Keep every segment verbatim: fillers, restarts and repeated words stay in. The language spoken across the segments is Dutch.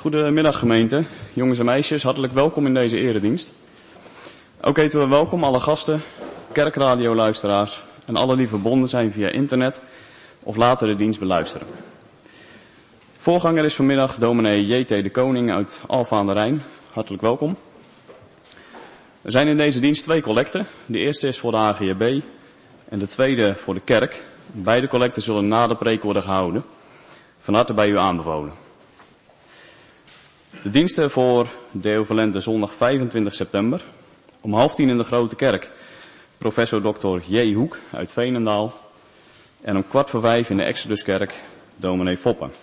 Goedemiddag gemeente, jongens en meisjes, hartelijk welkom in deze eredienst. Ook heten we welkom alle gasten, kerkradioluisteraars en alle die verbonden zijn via internet of later de dienst beluisteren. Voorganger is vanmiddag dominee J T de Koning uit Alphen aan de Rijn. Hartelijk welkom. Er zijn in deze dienst twee collecten. De eerste is voor de H G B en de tweede voor de kerk. Beide collecten zullen na de preek worden gehouden. Van harte bij u aanbevolen. De diensten voor Deo Volente zondag vijfentwintig september. Om half tien in de Grote Kerk. Professor dokter J. Hoek uit Veenendaal. En om kwart voor vijf in de Exoduskerk dominee Foppen.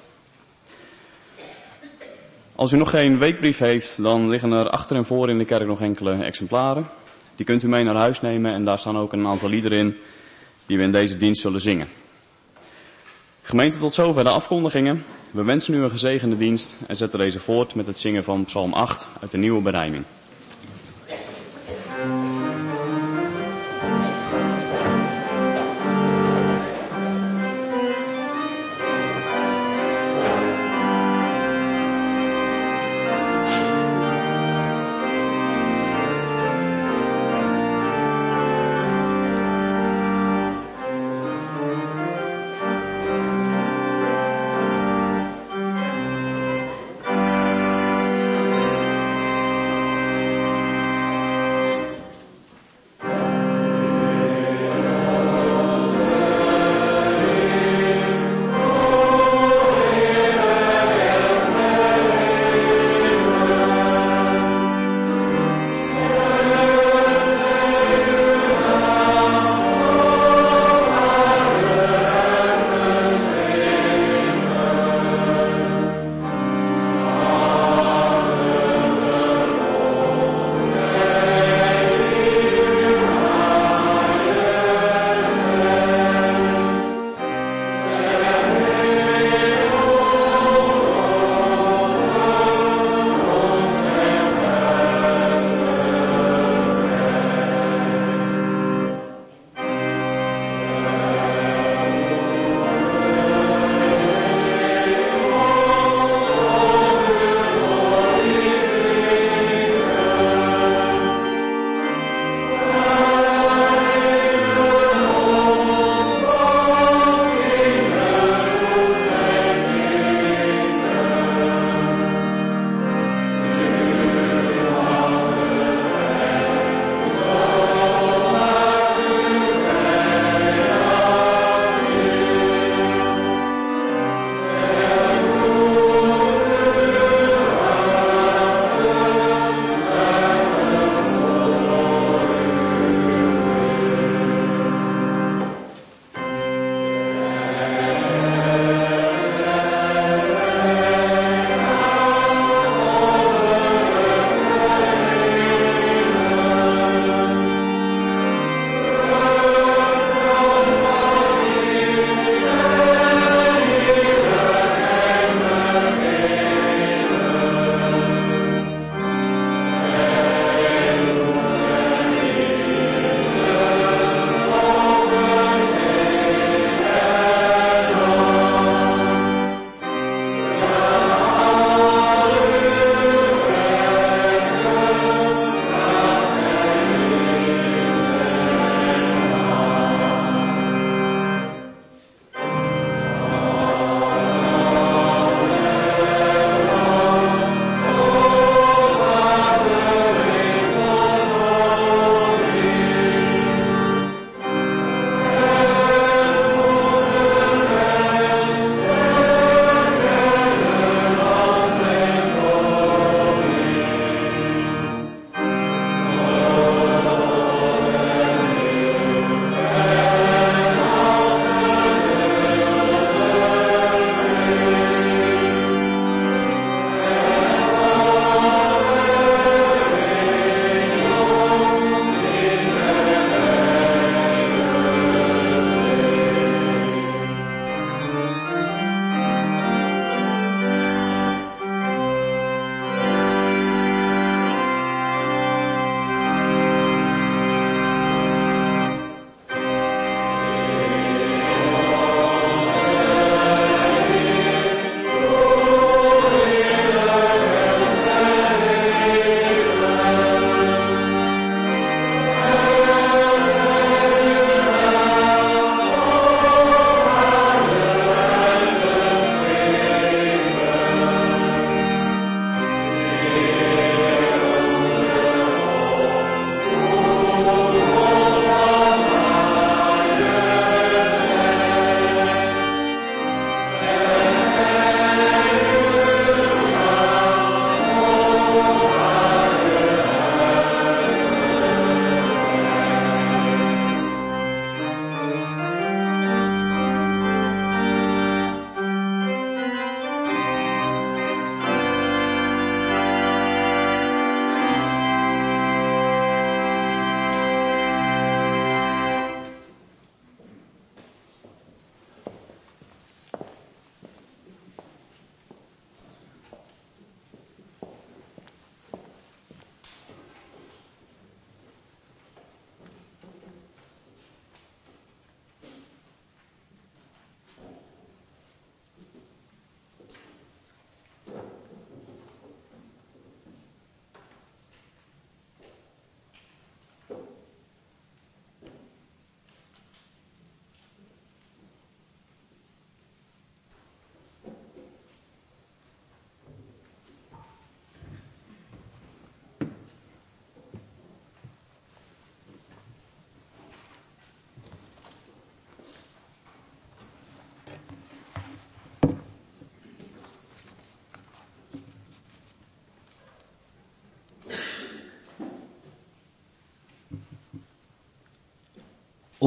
Als u nog geen weekbrief heeft, dan liggen er achter en voor in de kerk nog enkele exemplaren. Die kunt u mee naar huis nemen en daar staan ook een aantal liederen in die we in deze dienst zullen zingen. Gemeente, tot zover de afkondigingen. We wensen u een gezegende dienst en zetten deze voort met het zingen van Psalm acht uit de nieuwe berijming.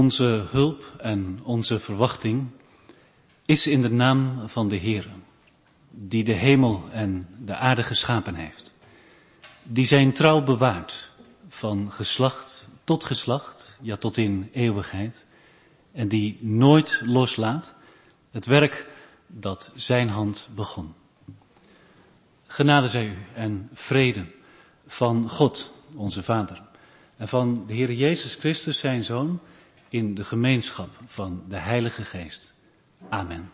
Onze hulp en onze verwachting is in de naam van de Heere, die de hemel en de aarde geschapen heeft, die zijn trouw bewaart van geslacht tot geslacht, ja tot in eeuwigheid, en die nooit loslaat het werk dat zijn hand begon. Genade zij u en vrede van God, onze Vader, en van de Heer Jezus Christus, zijn Zoon, in de gemeenschap van de Heilige Geest. Amen.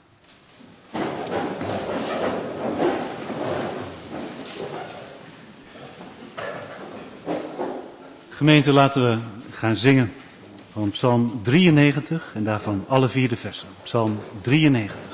Gemeente, laten we gaan zingen van Psalm drieënnegentig en daarvan alle vier de versen. Psalm drieënnegentig.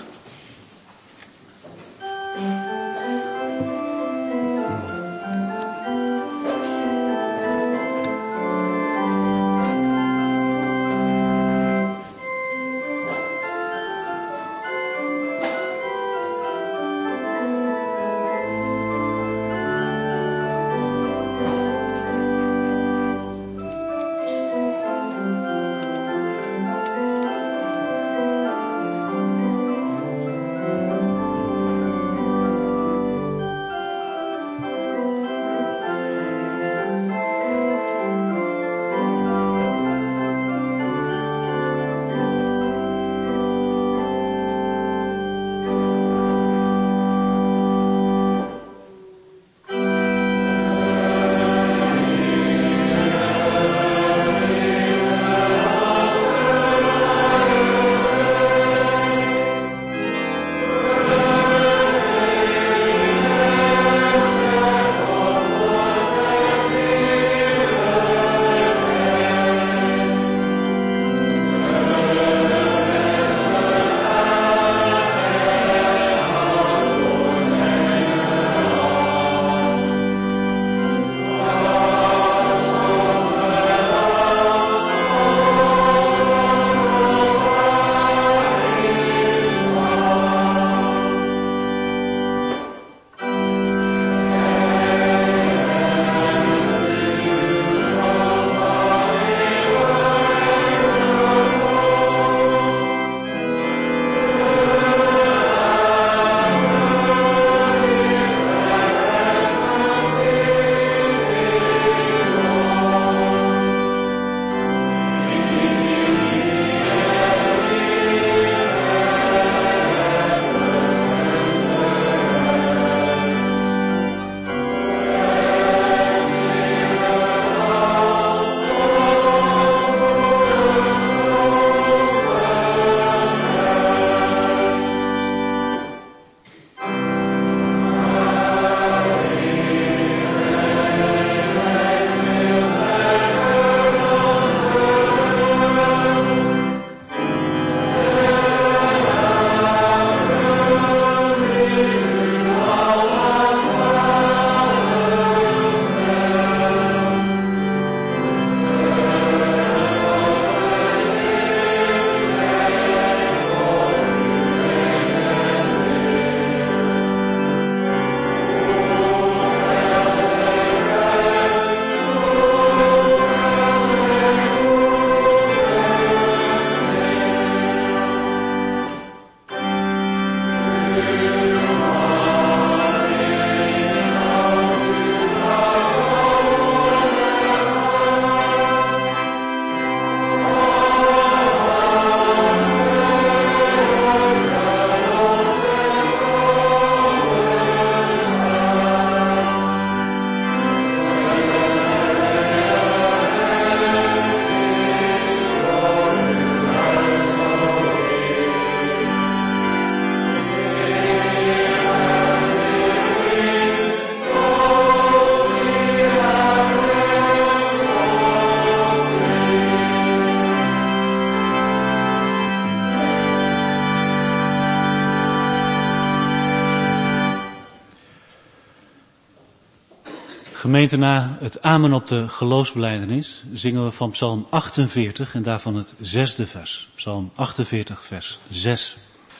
Gemeente, na het amen op de geloofsbelijdenis zingen we van Psalm achtenveertig en daarvan het zesde vers. Psalm achtenveertig, vers zes.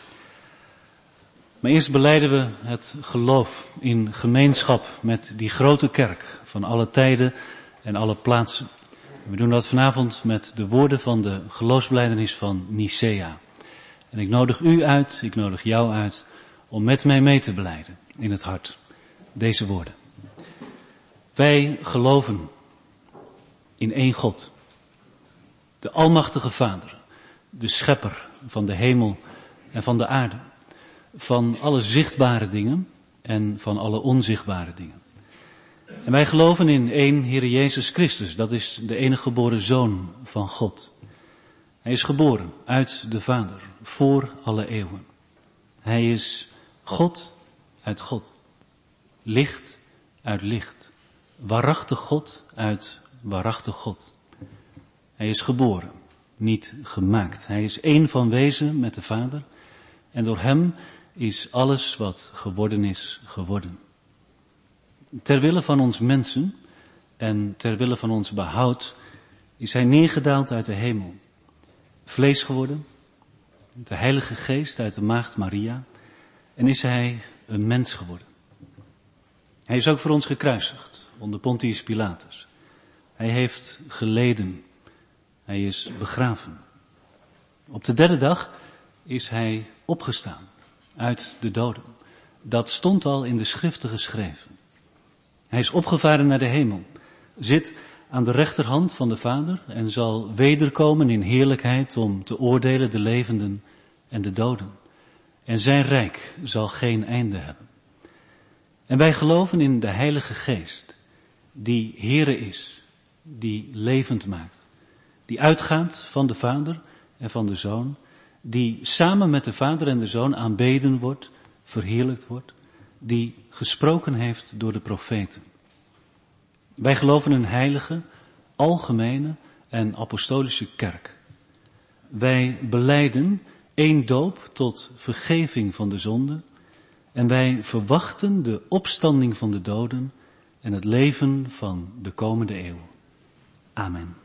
Maar eerst belijden we het geloof in gemeenschap met die grote kerk van alle tijden en alle plaatsen. We doen dat vanavond met de woorden van de geloofsbelijdenis van Nicea. En ik nodig u uit, ik nodig jou uit, om met mij mee te belijden in het hart deze woorden. Wij geloven in één God, de Almachtige Vader, de Schepper van de hemel en van de aarde, van alle zichtbare dingen en van alle onzichtbare dingen. En wij geloven in één Heere Jezus Christus, dat is de enige geboren Zoon van God. Hij is geboren uit de Vader, voor alle eeuwen. Hij is God uit God, licht uit licht, waarachtig God uit waarachtig God. Hij is geboren, niet gemaakt. Hij is één van wezen met de Vader en door hem is alles wat geworden is, geworden. Ter wille van ons mensen en ter wille van ons behoud is hij neergedaald uit de hemel. Vlees geworden, de Heilige Geest uit de maagd Maria en is hij een mens geworden. Hij is ook voor ons gekruisigd onder Pontius Pilatus. Hij heeft geleden. Hij is begraven. Op de derde dag is hij opgestaan uit de doden. Dat stond al in de schriften geschreven. Hij is opgevaren naar de hemel, zit aan de rechterhand van de Vader en zal wederkomen in heerlijkheid om te oordelen de levenden en de doden. En zijn rijk zal geen einde hebben. En wij geloven in de Heilige Geest, die Heere is, die levend maakt, die uitgaat van de Vader en van de Zoon, die samen met de Vader en de Zoon aanbeden wordt, verheerlijkt wordt, die gesproken heeft door de profeten. Wij geloven in een heilige, algemene en apostolische kerk. Wij belijden één doop tot vergeving van de zonde en wij verwachten de opstanding van de doden en het leven van de komende eeuw. Amen.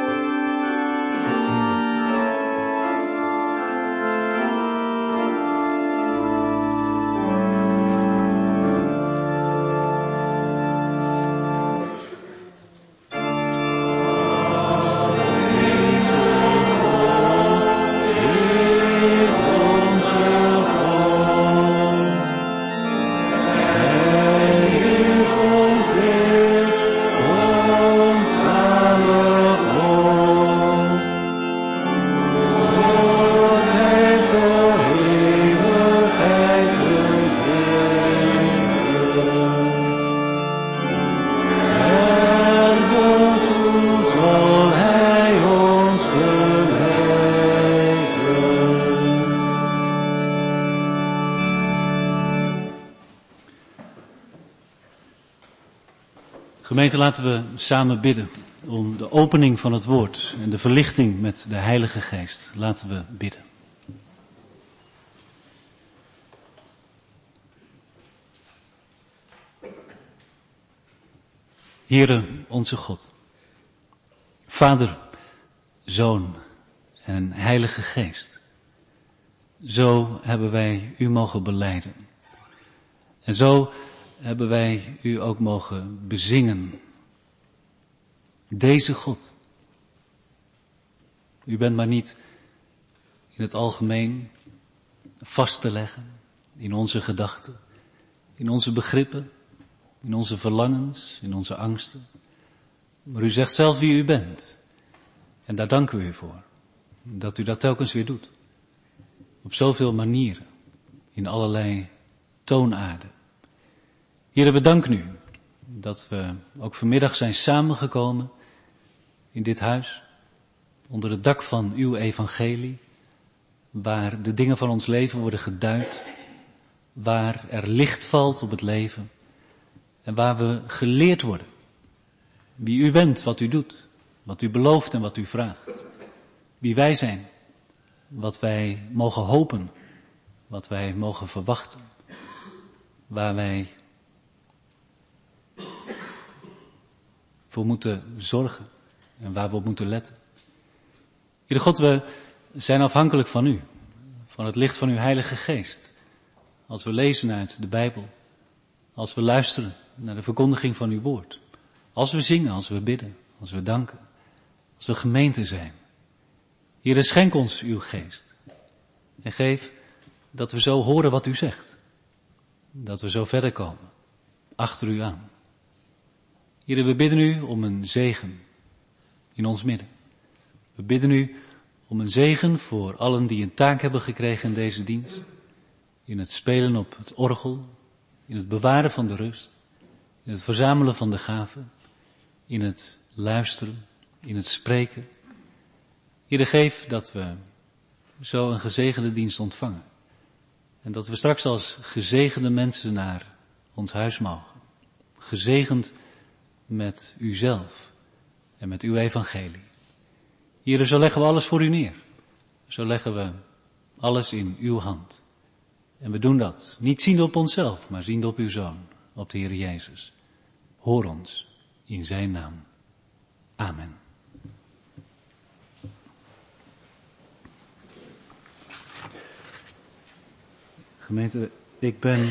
Gemeente, laten we samen bidden om de opening van het woord en de verlichting met de Heilige Geest. Laten we bidden. Heere, onze God, Vader, Zoon en Heilige Geest, zo hebben wij u mogen belijden. En zo hebben wij u ook mogen bezingen. Deze God. U bent maar niet in het algemeen vast te leggen in onze gedachten, in onze begrippen, in onze verlangens, in onze angsten. Maar u zegt zelf wie u bent. En daar danken we u voor. Dat u dat telkens weer doet. Op zoveel manieren. In allerlei toonaarden. Heere, we danken u dat we ook vanmiddag zijn samengekomen in dit huis, onder het dak van uw evangelie, waar de dingen van ons leven worden geduid, waar er licht valt op het leven en waar we geleerd worden wie u bent, wat u doet, wat u belooft en wat u vraagt, wie wij zijn, wat wij mogen hopen, wat wij mogen verwachten, waar wij voor moeten zorgen en waar we op moeten letten. Heere God, we zijn afhankelijk van u, van het licht van uw Heilige Geest. Als we lezen uit de Bijbel, als we luisteren naar de verkondiging van uw woord, als we zingen, als we bidden, als we danken. als we gemeente zijn. Heere, schenk ons uw geest. En geef dat we zo horen wat u zegt. Dat we zo verder komen. Achter u aan. Heere, we bidden u om een zegen in ons midden. We bidden u om een zegen voor allen die een taak hebben gekregen in deze dienst. In het spelen op het orgel. In het bewaren van de rust. In het verzamelen van de gaven. In het luisteren. In het spreken. Heere, geef dat we zo een gezegende dienst ontvangen. En dat we straks als gezegende mensen naar ons huis mogen. Gezegend met uzelf en met uw evangelie. Heere, zo leggen we alles voor u neer. Zo leggen we alles in uw hand. En we doen dat niet ziende op onszelf, maar ziende op uw Zoon, op de Heer Jezus. Hoor ons in zijn naam. Amen. Gemeente, ik ben,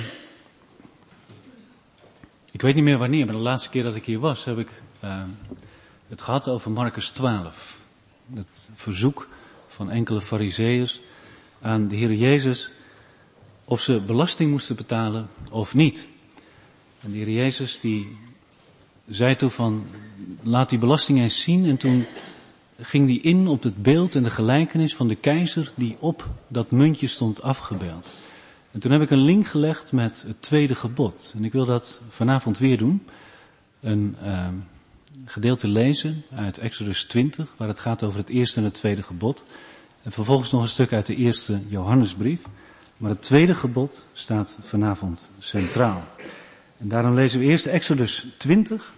ik weet niet meer wanneer, maar de laatste keer dat ik hier was, heb ik uh, het gehad over Marcus twaalf. Het verzoek van enkele farizeeërs aan de Heer Jezus of ze belasting moesten betalen of niet. En de Heer Jezus die zei toen van, laat die belasting eens zien. En toen ging die in op het beeld en de gelijkenis van de keizer die op dat muntje stond afgebeeld. En toen heb ik een link gelegd met het tweede gebod. En ik wil dat vanavond weer doen. Een uh, gedeelte lezen uit Exodus twintig, waar het gaat over het eerste en het tweede gebod. En vervolgens nog een stuk uit de eerste Johannesbrief. Maar het tweede gebod staat vanavond centraal. En daarom lezen we eerst Exodus twintig,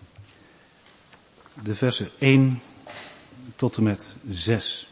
de versen één tot en met zes.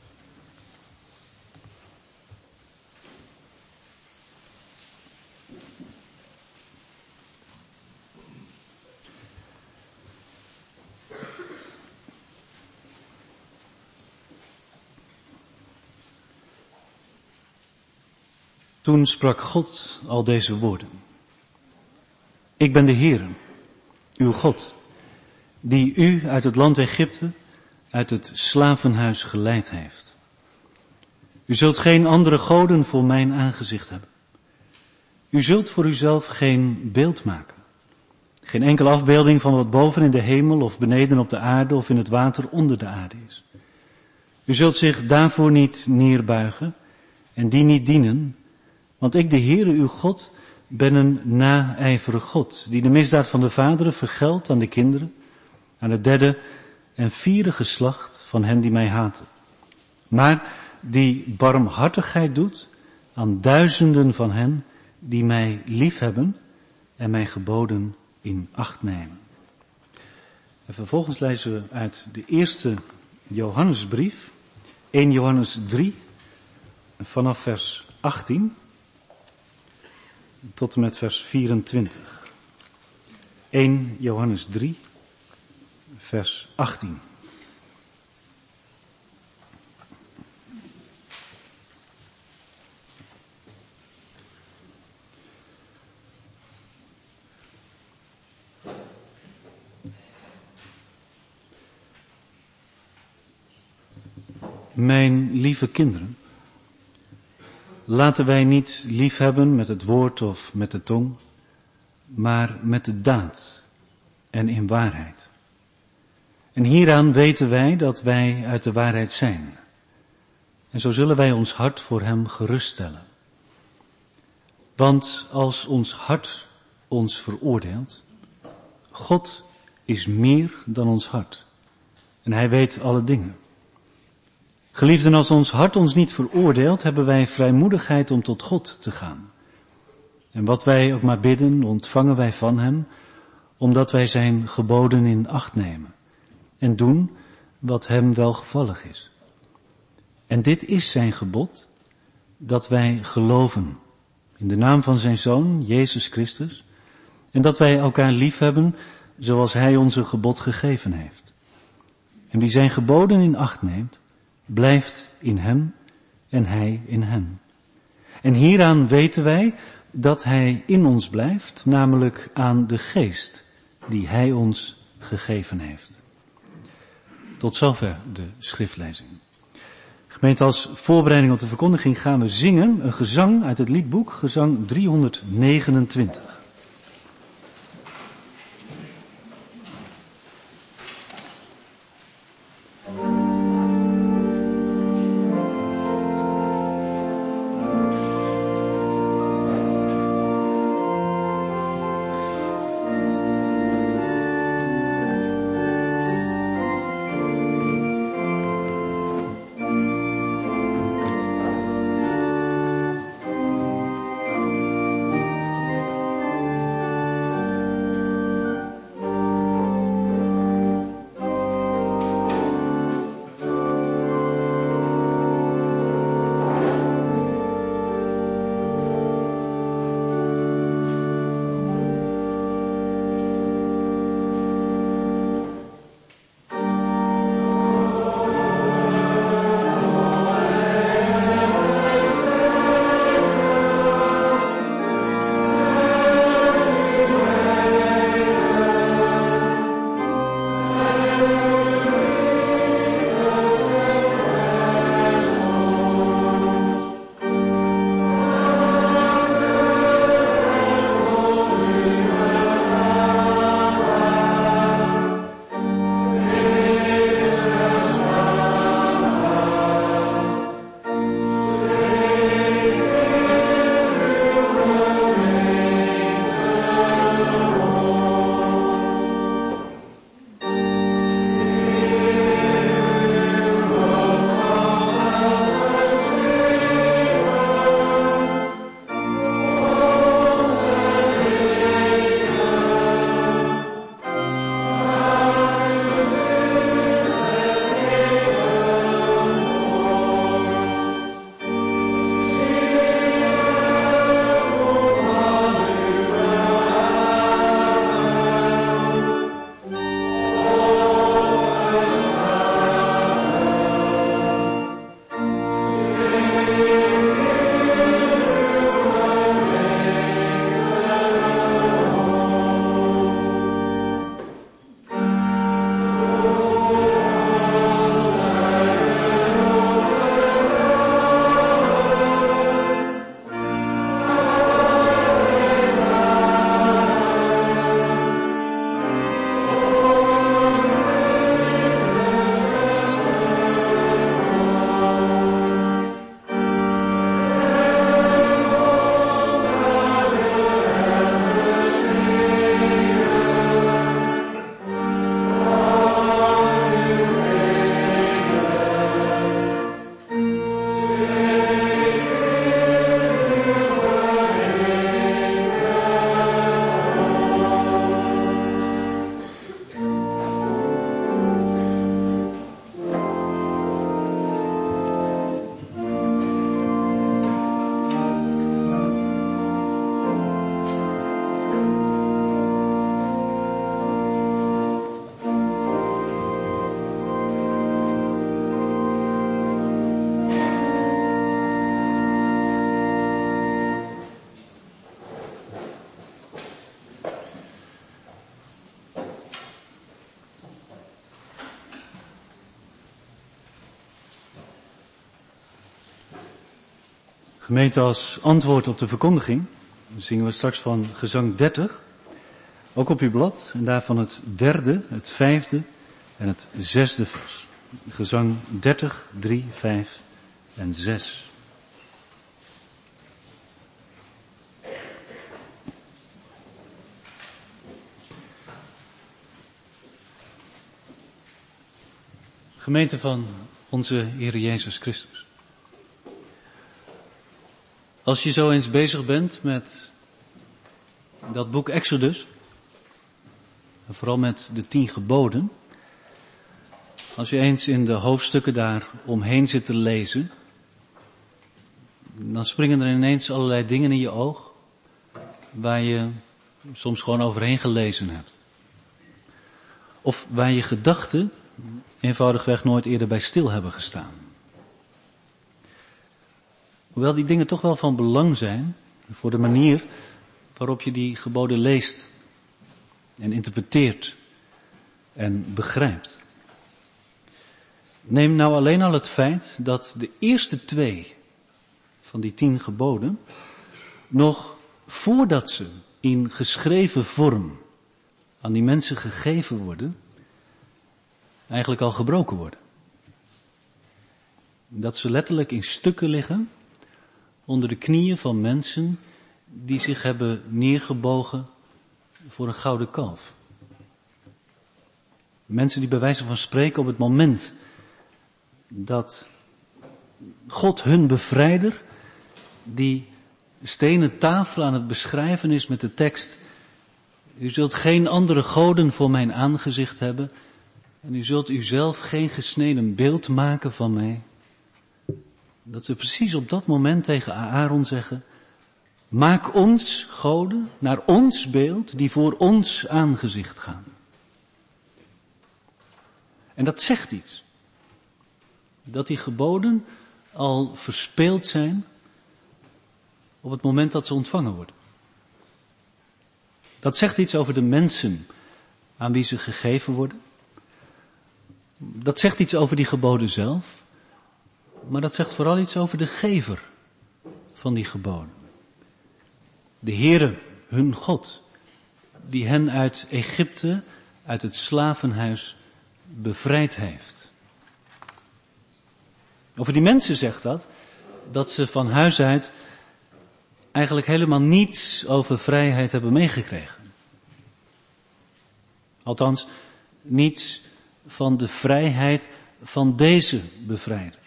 Toen sprak God al deze woorden. Ik ben de Heere, uw God, die u uit het land Egypte, uit het slavenhuis geleid heeft. U zult geen andere goden voor mijn aangezicht hebben. U zult voor uzelf geen beeld maken. Geen enkele afbeelding van wat boven in de hemel of beneden op de aarde of in het water onder de aarde is. U zult zich daarvoor niet neerbuigen en die niet dienen. Want ik, de Heere, uw God, ben een naijverig God, die de misdaad van de vaderen vergeldt aan de kinderen, aan het derde en vierde geslacht van hen die mij haten. Maar die barmhartigheid doet aan duizenden van hen die mij liefhebben en mijn geboden in acht nemen. En vervolgens lezen we uit de eerste Johannesbrief, eerste Johannes drie, vanaf vers achttien. Tot en met vers vierentwintig. eerste Johannes drie, vers achttien. Mijn lieve kinderen, laten wij niet liefhebben met het woord of met de tong, maar met de daad en in waarheid. En hieraan weten wij dat wij uit de waarheid zijn. En zo zullen wij ons hart voor hem geruststellen. Want als ons hart ons veroordeelt, God is meer dan ons hart. En hij weet alle dingen. Geliefden, als ons hart ons niet veroordeelt, hebben wij vrijmoedigheid om tot God te gaan. En wat wij ook maar bidden, ontvangen wij van hem, omdat wij zijn geboden in acht nemen. En doen wat hem welgevallig is. En dit is zijn gebod, dat wij geloven in de naam van zijn Zoon, Jezus Christus, en dat wij elkaar liefhebben zoals hij ons een gebod gegeven heeft. En wie zijn geboden in acht neemt, blijft in hem en hij in hem. En hieraan weten wij dat hij in ons blijft, namelijk aan de geest die hij ons gegeven heeft. Tot zover de schriftlezing. Gemeente, als voorbereiding op de verkondiging gaan we zingen een gezang uit het liedboek, gezang driehonderdnegenentwintig. Gemeente, als antwoord op de verkondiging zingen we straks van gezang dertig, ook op uw blad, en daarvan het derde, het vijfde en het zesde vers. Gezang dertig, drie, vijf en zes. Gemeente van onze Heer Jezus Christus. Als je zo eens bezig bent met dat boek Exodus, en vooral met de tien geboden, als je eens in de hoofdstukken daar omheen zit te lezen, dan springen er ineens allerlei dingen in je oog, waar je soms gewoon overheen gelezen hebt. Of waar je gedachten eenvoudigweg nooit eerder bij stil hebben gestaan. Hoewel die dingen toch wel van belang zijn voor de manier waarop je die geboden leest en interpreteert en begrijpt. Neem nou alleen al het feit dat de eerste twee van die tien geboden, nog voordat ze in geschreven vorm aan die mensen gegeven worden, eigenlijk al gebroken worden. Dat ze letterlijk in stukken liggen onder de knieën van mensen die zich hebben neergebogen voor een gouden kalf. Mensen die bij wijze van spreken op het moment dat God hun bevrijder, die stenen tafel aan het beschrijven is met de tekst: u zult geen andere goden voor mijn aangezicht hebben en u zult uzelf geen gesneden beeld maken van mij. Dat ze precies op dat moment tegen Aaron zeggen: maak ons goden naar ons beeld die voor ons aangezicht gaan. En dat zegt iets. Dat die geboden al verspeeld zijn op het moment dat ze ontvangen worden. Dat zegt iets over de mensen aan wie ze gegeven worden. Dat zegt iets over die geboden zelf. Maar dat zegt vooral iets over de gever van die geboden. De Heere, hun God, die hen uit Egypte, uit het slavenhuis, bevrijd heeft. Over die mensen zegt dat, dat ze van huis uit eigenlijk helemaal niets over vrijheid hebben meegekregen. Althans, niets van de vrijheid van deze bevrijder.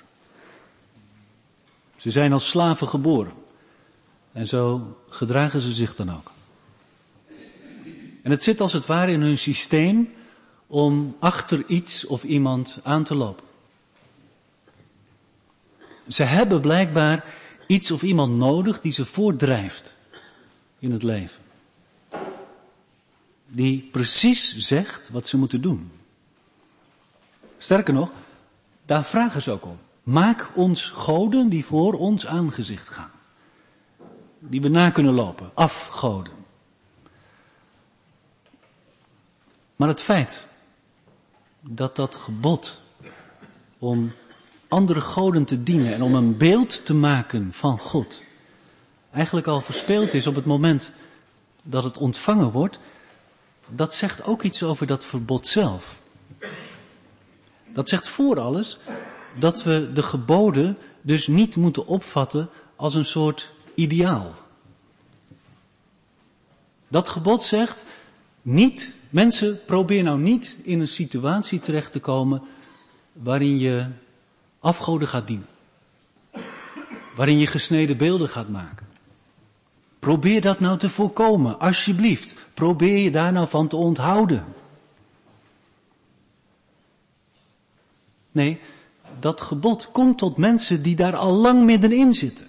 Ze zijn als slaven geboren. En zo gedragen ze zich dan ook. En het zit als het ware in hun systeem om achter iets of iemand aan te lopen. Ze hebben blijkbaar iets of iemand nodig die ze voortdrijft in het leven. Die precies zegt wat ze moeten doen. Sterker nog, daar vragen ze ook om. Maak ons goden die voor ons aangezicht gaan. Die we na kunnen lopen. Afgoden. Maar het feit dat dat gebod om andere goden te dienen en om een beeld te maken van God eigenlijk al verspeeld is op het moment dat het ontvangen wordt, dat zegt ook iets over dat verbod zelf. Dat zegt voor alles dat we de geboden dus niet moeten opvatten als een soort ideaal. Dat gebod zegt niet, mensen, probeer nou niet in een situatie terecht te komen waarin je afgoden gaat dienen. Waarin je gesneden beelden gaat maken. Probeer dat nou te voorkomen, alsjeblieft. Probeer je daar nou van te onthouden. Nee, dat gebod komt tot mensen die daar al lang middenin zitten.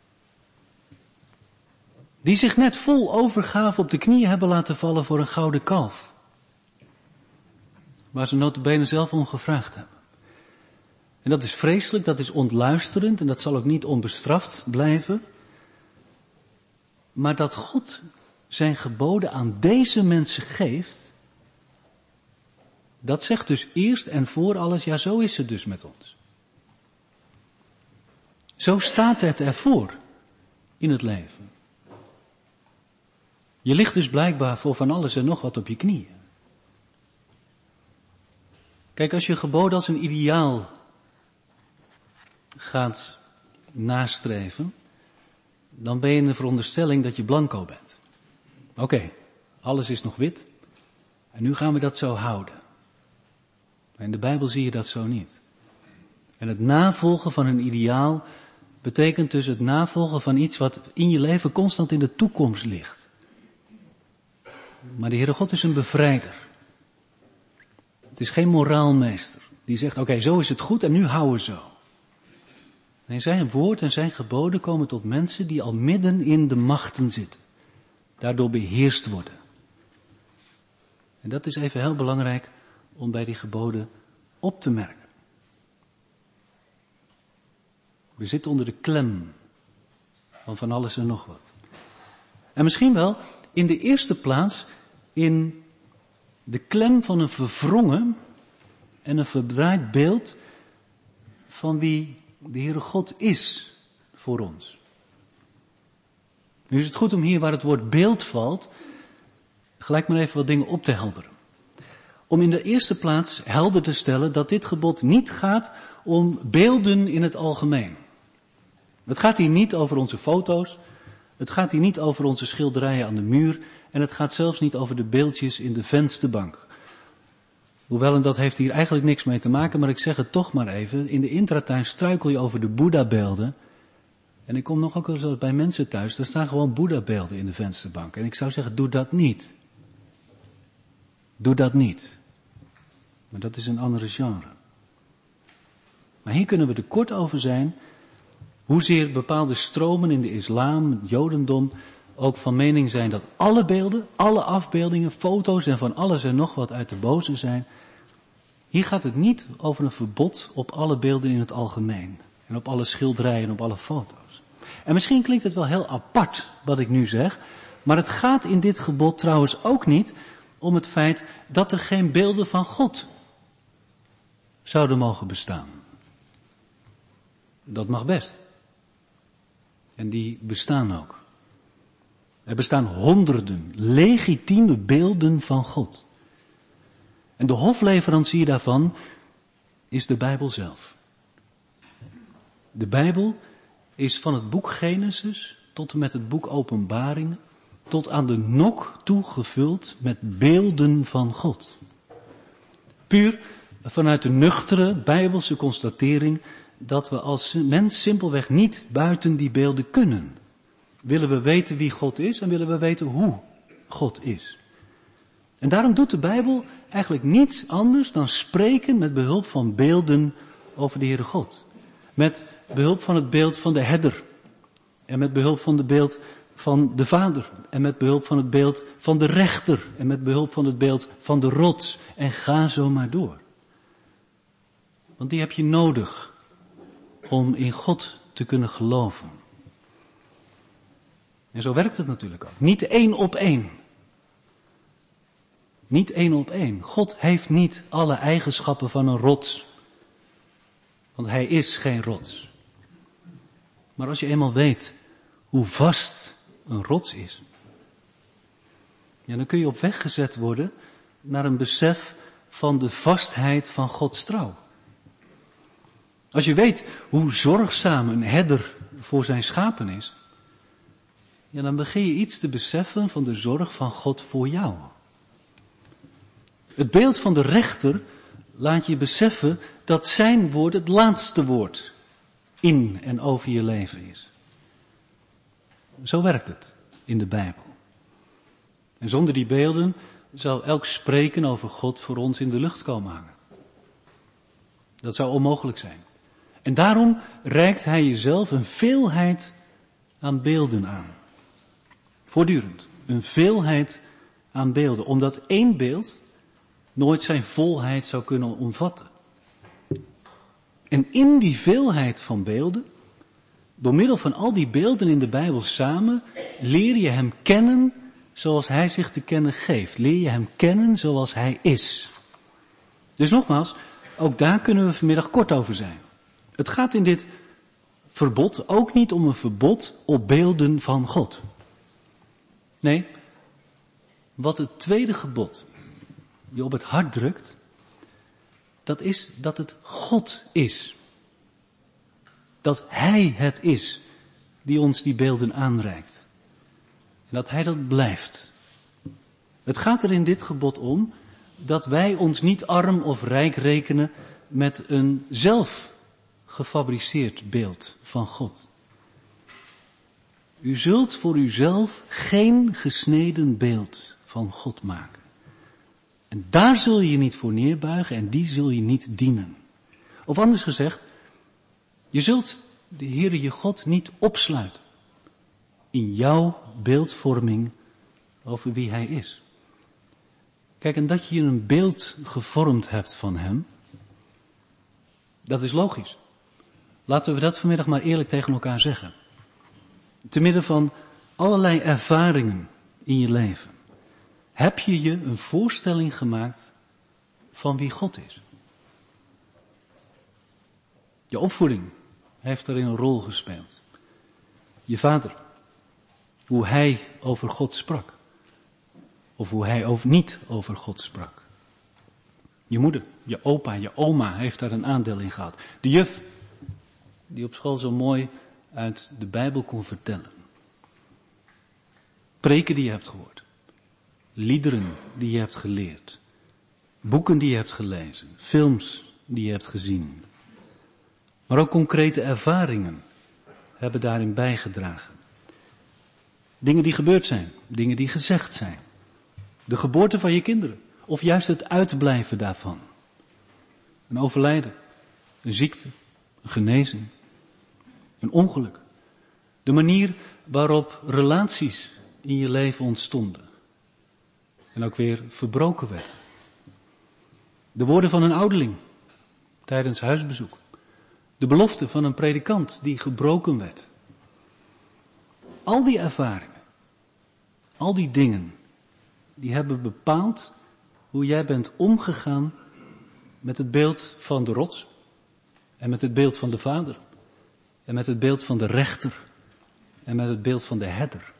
Die zich net vol overgave op de knieën hebben laten vallen voor een gouden kalf. Waar ze nota bene zelf om gevraagd hebben. En dat is vreselijk, dat is ontluisterend en dat zal ook niet onbestraft blijven. Maar dat God zijn geboden aan deze mensen geeft, dat zegt dus eerst en voor alles, ja, zo is het dus met ons. Zo staat het ervoor in het leven. Je ligt dus blijkbaar voor van alles en nog wat op je knieën. Kijk, als je geboden als een ideaal gaat nastreven, dan ben je in de veronderstelling dat je blanco bent. Oké, okay, alles is nog wit en nu gaan we dat zo houden. Maar in de Bijbel zie je dat zo niet. En het navolgen van een ideaal betekent dus het navolgen van iets wat in je leven constant in de toekomst ligt. Maar de Heere God is een bevrijder. Het is geen moraalmeester die zegt, oké, okay, zo is het goed en nu houden we zo. Nee, zijn woord en zijn geboden komen tot mensen die al midden in de machten zitten. Daardoor beheerst worden. En dat is even heel belangrijk om bij die geboden op te merken. We zitten onder de klem van van alles en nog wat. En misschien wel in de eerste plaats in de klem van een verwrongen en een verdraaid beeld van wie de Heere God is voor ons. Nu is het goed om hier waar het woord beeld valt, gelijk maar even wat dingen op te helderen. Om in de eerste plaats helder te stellen dat dit gebod niet gaat om beelden in het algemeen. Het gaat hier niet over onze foto's, het gaat hier niet over onze schilderijen aan de muur en het gaat zelfs niet over de beeldjes in de vensterbank. Hoewel, en dat heeft hier eigenlijk niks mee te maken, maar ik zeg het toch maar even, in de intratuin struikel je over de Boeddha-beelden. En ik kom nog ook wel eens bij mensen thuis, daar staan gewoon Boeddha-beelden in de vensterbank. En ik zou zeggen, doe dat niet. Doe dat niet. Maar dat is een andere genre. Maar hier kunnen we er kort over zijn, hoezeer bepaalde stromen in de islam, het jodendom, ook van mening zijn dat alle beelden, alle afbeeldingen, foto's en van alles en nog wat uit de boze zijn. Hier gaat het niet over een verbod op alle beelden in het algemeen. En op alle schilderijen en op alle foto's. En misschien klinkt het wel heel apart wat ik nu zeg, maar het gaat in dit gebod trouwens ook niet om het feit dat er geen beelden van God zouden mogen bestaan. Dat mag best. En die bestaan ook. Er bestaan honderden legitieme beelden van God. En de hofleverancier daarvan is de Bijbel zelf. De Bijbel is van het boek Genesis tot en met het boek Openbaringen tot aan de nok toe gevuld met beelden van God. Puur vanuit de nuchtere Bijbelse constatering dat we als mens simpelweg niet buiten die beelden kunnen. Willen we weten wie God is en willen we weten hoe God is. En daarom doet de Bijbel eigenlijk niets anders dan spreken met behulp van beelden over de Heere God. Met behulp van het beeld van de herder. En met behulp van het beeld van de vader. En met behulp van het beeld van de rechter. En met behulp van het beeld van de rots. En ga zo maar door. Want die heb je nodig om in God te kunnen geloven. En zo werkt het natuurlijk ook. Niet één op één. Niet één op één. God heeft niet alle eigenschappen van een rots. Want hij is geen rots. Maar als je eenmaal weet hoe vast een rots is, ja, dan kun je op weg gezet worden naar een besef van de vastheid van Gods trouw. Als je weet hoe zorgzaam een herder voor zijn schapen is, ja, dan begin je iets te beseffen van de zorg van God voor jou. Het beeld van de rechter laat je beseffen dat zijn woord het laatste woord in en over je leven is. Zo werkt het in de Bijbel. En zonder die beelden zou elk spreken over God voor ons in de lucht komen hangen. Dat zou onmogelijk zijn. En daarom reikt hij jezelf een veelheid aan beelden aan. Voortdurend. Een veelheid aan beelden. Omdat één beeld nooit zijn volheid zou kunnen omvatten. En in die veelheid van beelden, door middel van al die beelden in de Bijbel samen, leer je hem kennen zoals hij zich te kennen geeft. Leer je hem kennen zoals hij is. Dus nogmaals, ook daar kunnen we vanmiddag kort over zijn. Het gaat in dit verbod ook niet om een verbod op beelden van God. Nee, wat het tweede gebod je op het hart drukt, dat is dat het God is. Dat hij het is die ons die beelden aanreikt. En dat hij dat blijft. Het gaat er in dit gebod om dat wij ons niet arm of rijk rekenen met een zelf gefabriceerd beeld van God. U zult voor uzelf geen gesneden beeld van God maken. En daar zul je je niet voor neerbuigen en die zul je niet dienen. Of anders gezegd, je zult de Heere je God niet opsluiten in jouw beeldvorming over wie hij is. Kijk, en dat je een beeld gevormd hebt van hem, dat is logisch. Laten we dat vanmiddag maar eerlijk tegen elkaar zeggen. Te midden van allerlei ervaringen in je leven, heb je je een voorstelling gemaakt van wie God is. Je opvoeding heeft daarin een rol gespeeld. Je vader, hoe hij over God sprak. Of hoe hij over, niet over God sprak. Je moeder, je opa, je oma heeft daar een aandeel in gehad. De juf, die op school zo mooi uit de Bijbel kon vertellen. Preken die je hebt gehoord. Liederen die je hebt geleerd. Boeken die je hebt gelezen. Films die je hebt gezien. Maar ook concrete ervaringen hebben daarin bijgedragen. Dingen die gebeurd zijn. Dingen die gezegd zijn. De geboorte van je kinderen. Of juist het uitblijven daarvan. Een overlijden. Een ziekte. Een genezing. Een ongeluk. De manier waarop relaties in je leven ontstonden. En ook weer verbroken werden. De woorden van een ouderling tijdens huisbezoek. De belofte van een predikant die gebroken werd. Al die ervaringen, al die dingen, die hebben bepaald hoe jij bent omgegaan met het beeld van de rots. En met het beeld van de vader. En met het beeld van de rechter. En met het beeld van de herder.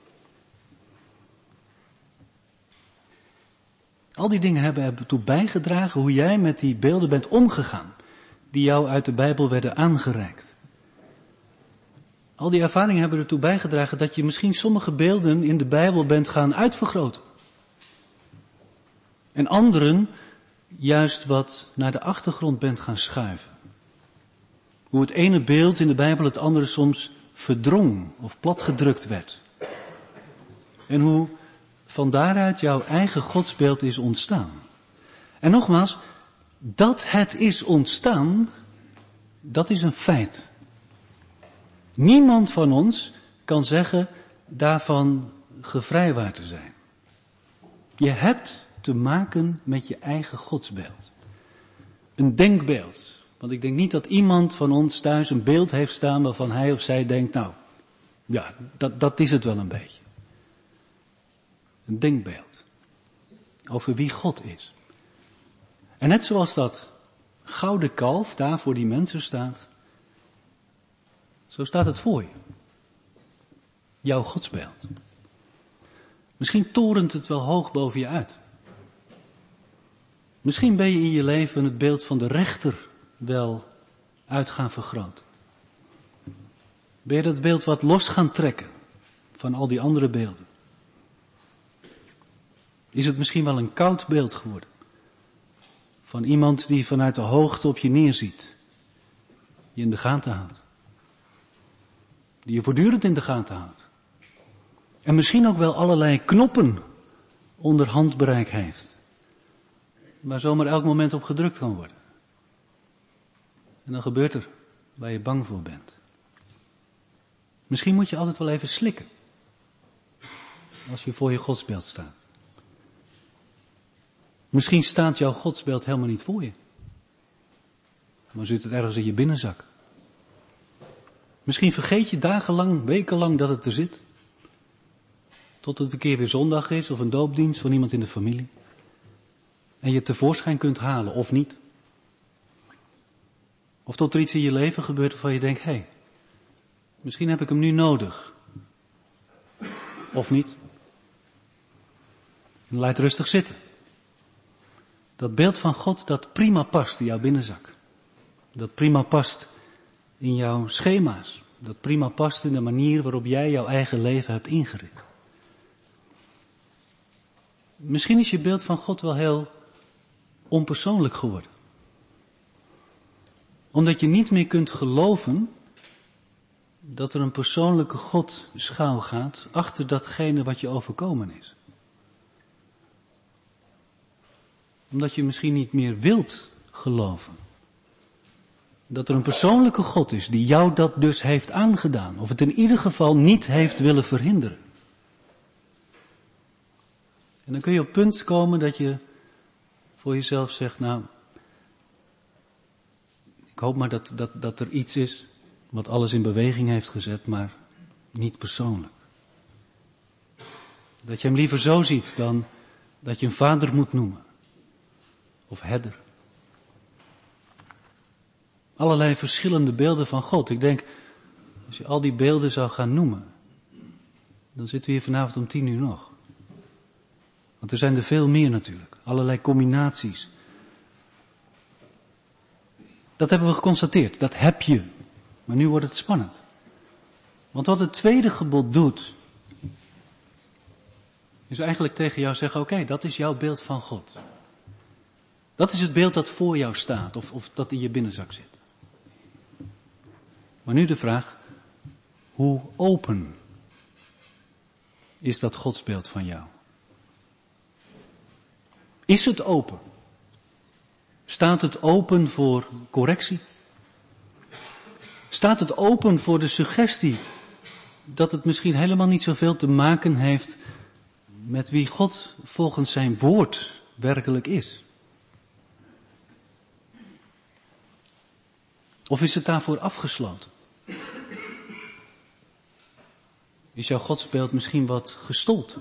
Al die dingen hebben ertoe bijgedragen hoe jij met die beelden bent omgegaan. Die jou uit de Bijbel werden aangereikt. Al die ervaringen hebben ertoe bijgedragen dat je misschien sommige beelden in de Bijbel bent gaan uitvergroten. En anderen juist wat naar de achtergrond bent gaan schuiven. Hoe het ene beeld in de Bijbel het andere soms verdrong of platgedrukt werd. En hoe van daaruit jouw eigen godsbeeld is ontstaan. En nogmaals, dat het is ontstaan, dat is een feit. Niemand van ons kan zeggen daarvan gevrijwaard te zijn. Je hebt te maken met je eigen godsbeeld. Een denkbeeld. Want ik denk niet dat iemand van ons thuis een beeld heeft staan waarvan hij of zij denkt, nou, ja, dat, dat is het wel een beetje. Een denkbeeld. Over wie God is. En net zoals dat gouden kalf daar voor die mensen staat, zo staat het voor je. Jouw godsbeeld. Misschien torent het wel hoog boven je uit. Misschien ben je in je leven het beeld van de rechter wel uit gaan vergroten. Ben je dat beeld wat los gaan trekken van al die andere beelden? Is het misschien wel een koud beeld geworden? Van iemand die vanuit de hoogte op je neerziet. Je in de gaten houdt. Die je voortdurend in de gaten houdt. En misschien ook wel allerlei knoppen onder handbereik heeft. Waar zomaar elk moment op gedrukt kan worden. En dan gebeurt er waar je bang voor bent. Misschien moet je altijd wel even slikken. Als je voor je godsbeeld staat. Misschien staat jouw godsbeeld helemaal niet voor je. Maar zit het ergens in je binnenzak. Misschien vergeet je dagenlang, wekenlang dat het er zit. Tot het een keer weer zondag is of een doopdienst van iemand in de familie. En je het tevoorschijn kunt halen of niet. Of tot er iets in je leven gebeurt waarvan je denkt, hé, hey, misschien heb ik hem nu nodig. Of niet. En laat rustig zitten. Dat beeld van God dat prima past in jouw binnenzak. Dat prima past in jouw schema's. Dat prima past in de manier waarop jij jouw eigen leven hebt ingericht. Misschien is je beeld van God wel heel onpersoonlijk geworden. Omdat je niet meer kunt geloven dat er een persoonlijke God schuil gaat achter datgene wat je overkomen is. Omdat je misschien niet meer wilt geloven. Dat er een persoonlijke God is die jou dat dus heeft aangedaan. Of het in ieder geval niet heeft willen verhinderen. En dan kun je op het punt komen dat je voor jezelf zegt, nou, ik hoop maar dat, dat, dat er iets is wat alles in beweging heeft gezet, maar niet persoonlijk. Dat je hem liever zo ziet dan dat je een vader moet noemen. Of herder. Allerlei verschillende beelden van God. Ik denk, als je al die beelden zou gaan noemen, dan zitten we hier vanavond om tien uur nog. Want er zijn er veel meer natuurlijk. Allerlei combinaties. Dat hebben we geconstateerd. Dat heb je. Maar nu wordt het spannend. Want wat het tweede gebod doet, is eigenlijk tegen jou zeggen, oké, okay, dat is jouw beeld van God. Dat is het beeld dat voor jou staat, of, of dat in je binnenzak zit. Maar nu de vraag, hoe open is dat godsbeeld van jou? Is het open? Staat het open voor correctie? Staat het open voor de suggestie dat het misschien helemaal niet zoveel te maken heeft met wie God volgens zijn woord werkelijk is? Of is het daarvoor afgesloten? Is jouw godsbeeld misschien wat gestold?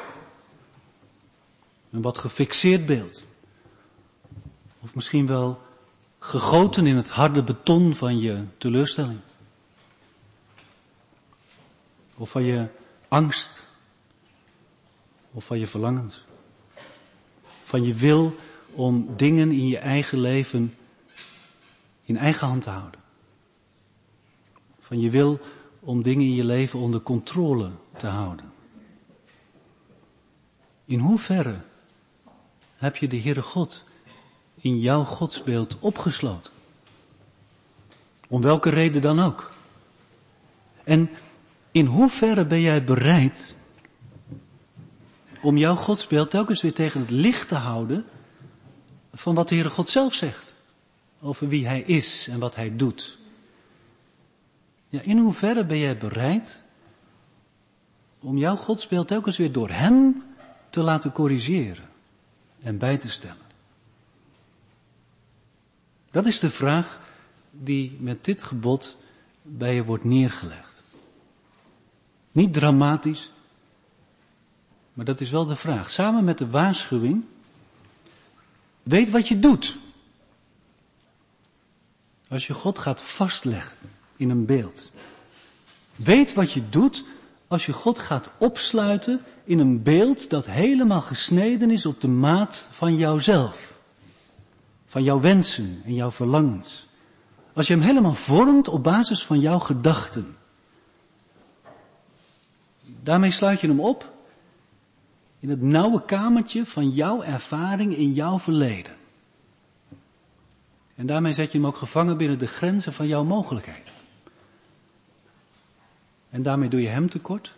Een wat gefixeerd beeld? Of misschien wel gegoten in het harde beton van je teleurstelling? Of van je angst? Of van je verlangens? Van je wil om dingen in je eigen leven in eigen hand te houden? Van je wil om dingen in je leven onder controle te houden? In hoeverre heb je de Heere God in jouw godsbeeld opgesloten? Om welke reden dan ook. En in hoeverre ben jij bereid om jouw godsbeeld telkens weer tegen het licht te houden van wat de Heere God zelf zegt. Over wie Hij is en wat Hij doet. Ja, in hoeverre ben jij bereid om jouw godsbeeld telkens weer door Hem te laten corrigeren en bij te stellen? Dat is de vraag die met dit gebod bij je wordt neergelegd. Niet dramatisch, maar dat is wel de vraag. Samen met de waarschuwing, weet wat je doet. Als je God gaat vastleggen in een beeld. Weet wat je doet als je God gaat opsluiten in een beeld dat helemaal gesneden is op de maat van jouzelf. Van jouw wensen en jouw verlangens. Als je hem helemaal vormt op basis van jouw gedachten. Daarmee sluit je hem op in het nauwe kamertje van jouw ervaring in jouw verleden. En daarmee zet je hem ook gevangen binnen de grenzen van jouw mogelijkheden. En daarmee doe je hem tekort.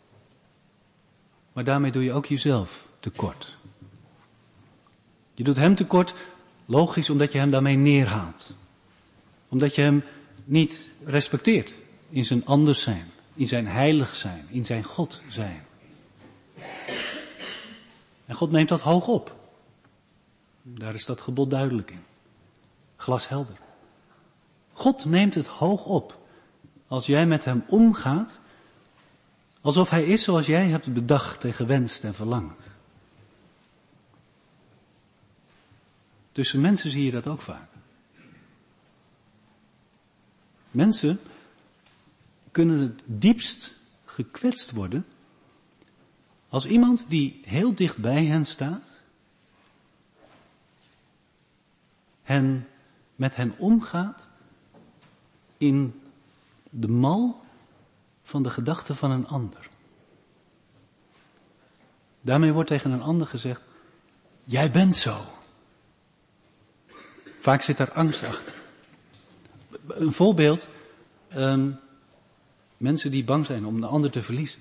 Maar daarmee doe je ook jezelf tekort. Je doet hem tekort, logisch, omdat je hem daarmee neerhaalt. Omdat je hem niet respecteert in zijn anders zijn, in zijn heilig zijn, in zijn God zijn. En God neemt dat hoog op. Daar is dat gebod duidelijk in. Glashelder. God neemt het hoog op als jij met hem omgaat, alsof hij is zoals jij hebt bedacht en gewenst en verlangd. Tussen mensen zie je dat ook vaak. Mensen kunnen het diepst gekwetst worden als iemand die heel dicht bij hen staat, hen, met hen omgaat in de mal van de gedachten van een ander. Daarmee wordt tegen een ander gezegd, jij bent zo. Vaak zit daar angst achter. Een voorbeeld, um, mensen die bang zijn om de ander te verliezen.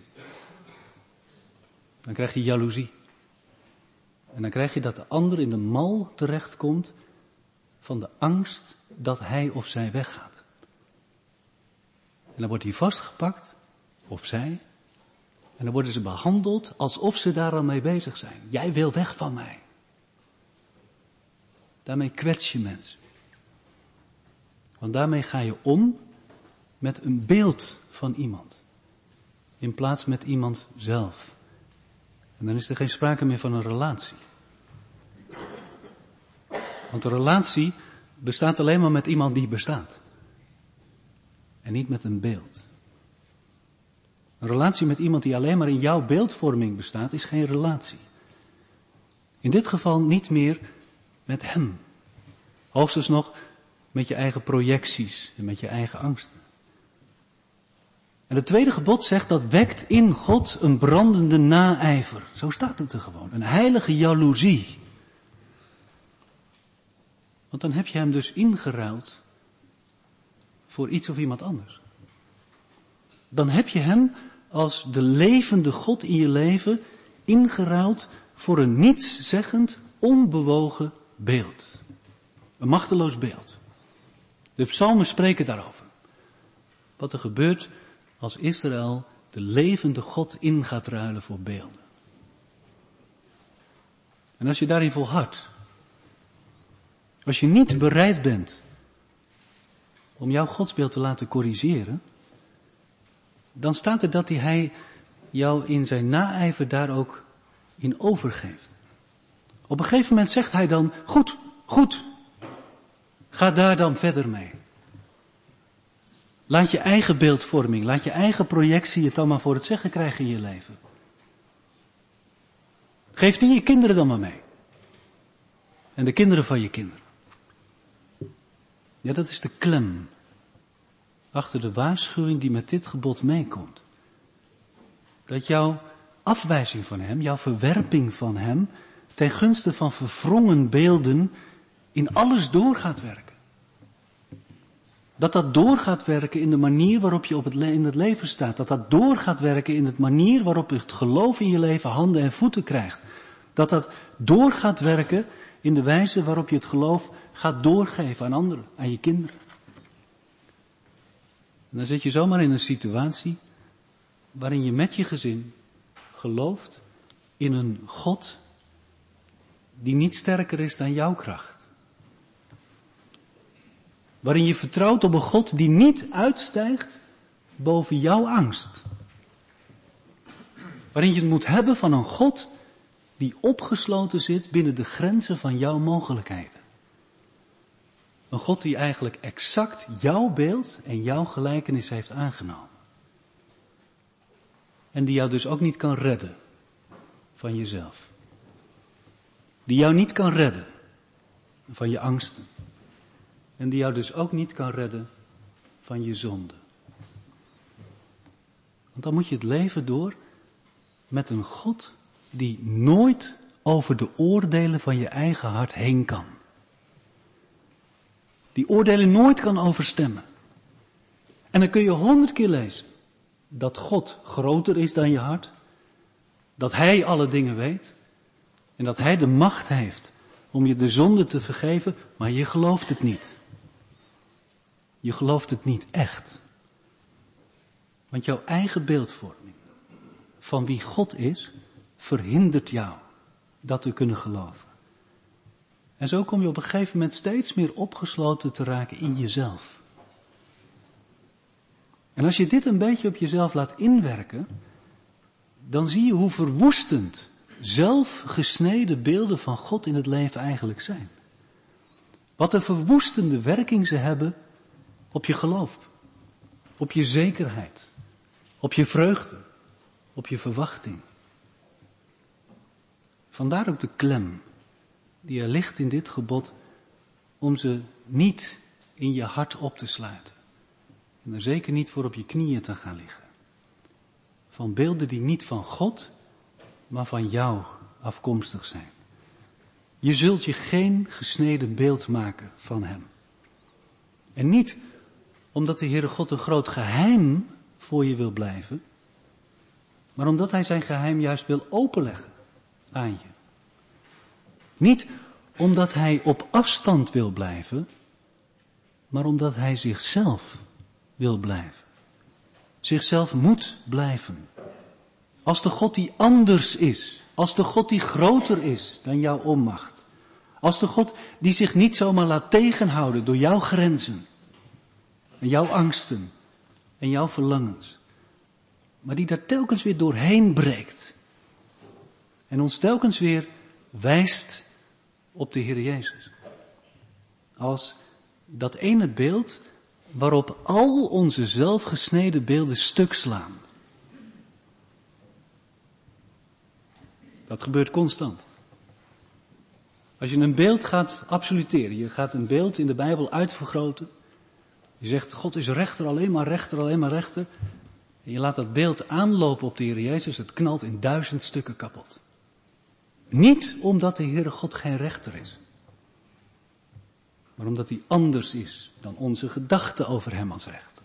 Dan krijg je jaloezie. En dan krijg je dat de ander in de mal terechtkomt van de angst dat hij of zij weggaat. En dan wordt hij vastgepakt, of zij, en dan worden ze behandeld alsof ze daar al mee bezig zijn. Jij wil weg van mij. Daarmee kwets je mensen. Want daarmee ga je om met een beeld van iemand. In plaats met iemand zelf. En dan is er geen sprake meer van een relatie. Want een relatie bestaat alleen maar met iemand die bestaat. En niet met een beeld. Een relatie met iemand die alleen maar in jouw beeldvorming bestaat, is geen relatie. In dit geval niet meer met hem. Hoogstens nog met je eigen projecties en met je eigen angsten. En het tweede gebod zegt dat wekt in God een brandende naijver. Zo staat het er gewoon. Een heilige jaloezie. Want dan heb je hem dus ingeruild voor iets of iemand anders. Dan heb je hem als de levende God in je leven ingeruild voor een nietszeggend, onbewogen beeld. Een machteloos beeld. De psalmen spreken daarover. Wat er gebeurt als Israël de levende God in gaat ruilen voor beelden. En als je daarin volhardt, als je niet bereid bent om jouw godsbeeld te laten corrigeren, dan staat er dat hij jou in zijn naijver daar ook in overgeeft. Op een gegeven moment zegt hij dan, goed, goed, ga daar dan verder mee. Laat je eigen beeldvorming, laat je eigen projectie het dan maar voor het zeggen krijgen in je leven. Geef die je kinderen dan maar mee. En de kinderen van je kinderen. Ja, dat is de klem achter de waarschuwing die met dit gebod meekomt. Dat jouw afwijzing van hem, jouw verwerping van hem, ten gunste van verwrongen beelden in alles door gaat werken. Dat dat door gaat werken in de manier waarop je op het le- in het leven staat. Dat dat door gaat werken in de manier waarop je het geloof in je leven handen en voeten krijgt. Dat dat door gaat werken in de wijze waarop je het geloof gaat doorgeven aan anderen, aan je kinderen. En dan zit je zomaar in een situatie waarin je met je gezin gelooft in een God die niet sterker is dan jouw kracht. Waarin je vertrouwt op een God die niet uitstijgt boven jouw angst. Waarin je het moet hebben van een God die opgesloten zit binnen de grenzen van jouw mogelijkheden. Een God die eigenlijk exact jouw beeld en jouw gelijkenis heeft aangenomen. En die jou dus ook niet kan redden van jezelf. Die jou niet kan redden van je angsten. En die jou dus ook niet kan redden van je zonde. Want dan moet je het leven door met een God die nooit over de oordelen van je eigen hart heen kan. Die oordelen nooit kan overstemmen. En dan kun je honderd keer lezen dat God groter is dan je hart. Dat Hij alle dingen weet. En dat Hij de macht heeft om je de zonde te vergeven, maar je gelooft het niet. Je gelooft het niet echt. Want jouw eigen beeldvorming van wie God is, verhindert jou dat te kunnen geloven. En zo kom je op een gegeven moment steeds meer opgesloten te raken in jezelf. En als je dit een beetje op jezelf laat inwerken, dan zie je hoe verwoestend zelf gesneden beelden van God in het leven eigenlijk zijn. Wat een verwoestende werking ze hebben op je geloof, op je zekerheid, op je vreugde, op je verwachting. Vandaar ook de klem die er ligt in dit gebod om ze niet in je hart op te sluiten. En er zeker niet voor op je knieën te gaan liggen. Van beelden die niet van God, maar van jou afkomstig zijn. Je zult je geen gesneden beeld maken van hem. En niet omdat de Heere God een groot geheim voor je wil blijven, maar omdat hij zijn geheim juist wil openleggen aan je. Niet omdat hij op afstand wil blijven, maar omdat hij zichzelf wil blijven. Zichzelf moet blijven. Als de God die anders is, als de God die groter is dan jouw onmacht. Als de God die zich niet zomaar laat tegenhouden door jouw grenzen. En jouw angsten en jouw verlangens. Maar die daar telkens weer doorheen breekt. En ons telkens weer wijst op de Heer Jezus. Als Dat ene beeld waarop al onze zelfgesneden beelden stuk slaan. Dat gebeurt constant. Als je een beeld gaat absoluteren, je gaat een beeld in de Bijbel uitvergroten. Je zegt, God is rechter, alleen maar rechter, alleen maar rechter. En je laat dat beeld aanlopen op de Heer Jezus, het knalt in duizend stukken kapot. Niet omdat de Heere God geen rechter is. Maar omdat hij anders is dan onze gedachten over hem als rechter.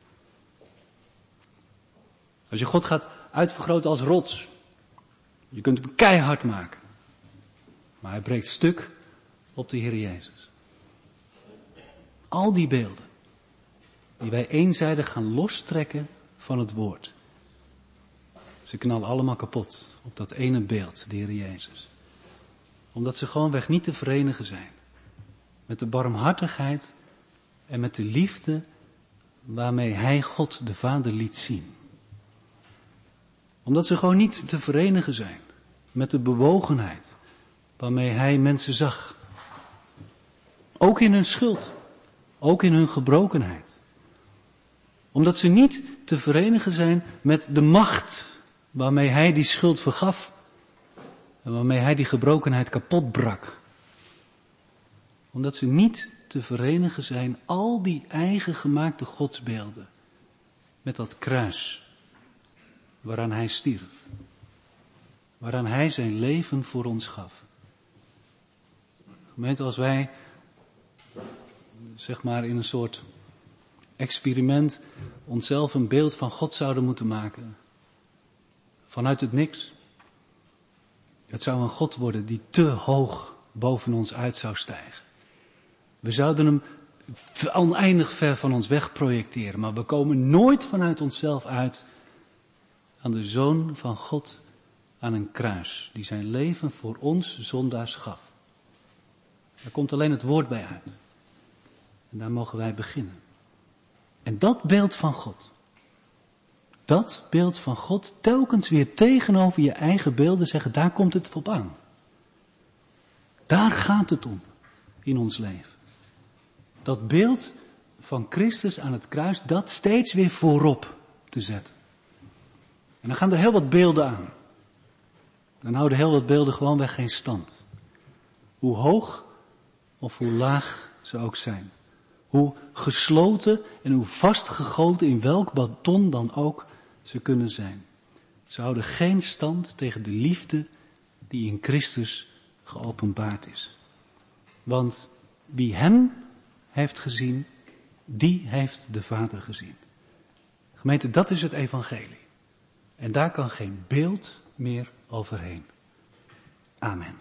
Als je God gaat uitvergroten als rots. Je kunt hem keihard maken. Maar hij breekt stuk op de Heer Jezus. Al die beelden. Die wij eenzijdig gaan lostrekken van het woord. Ze knallen allemaal kapot op dat ene beeld, de Heer Jezus. Omdat ze gewoonweg niet te verenigen zijn. Met de barmhartigheid en met de liefde waarmee hij God de Vader liet zien. Omdat ze gewoon niet te verenigen zijn met de bewogenheid waarmee hij mensen zag. Ook in hun schuld, ook in hun gebrokenheid. Omdat ze niet te verenigen zijn met de macht waarmee hij die schuld vergaf en waarmee hij die gebrokenheid kapot brak. Omdat ze niet te verenigen zijn, al die eigen gemaakte godsbeelden, met dat kruis waaraan hij stierf. Waaraan hij zijn leven voor ons gaf. Gemeente, als wij, zeg maar in een soort experiment, onszelf een beeld van God zouden moeten maken. Vanuit het niks. Het zou een God worden die te hoog boven ons uit zou stijgen. We zouden hem oneindig ver van ons weg projecteren, maar we komen nooit vanuit onszelf uit aan de Zoon van God aan een kruis, die zijn leven voor ons zondaars gaf. Daar komt alleen het woord bij uit. En daar mogen wij beginnen. En dat beeld van God, dat beeld van God telkens weer tegenover je eigen beelden zeggen, daar komt het op aan. Daar gaat het om in ons leven. Dat beeld van Christus aan het kruis, dat steeds weer voorop te zetten. En dan gaan er heel wat beelden aan. Dan houden heel wat beelden gewoonweg geen stand. Hoe hoog of hoe laag ze ook zijn. Hoe gesloten en hoe vastgegoten in welk beton dan ook ze kunnen zijn. Ze houden geen stand tegen de liefde die in Christus geopenbaard is. Want wie hem heeft gezien, die heeft de Vader gezien. Gemeente, dat is het evangelie. En daar kan geen beeld meer overheen. Amen.